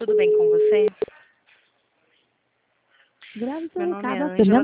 tudo bem com você? Grave seu Meu nome é recado, Ângela.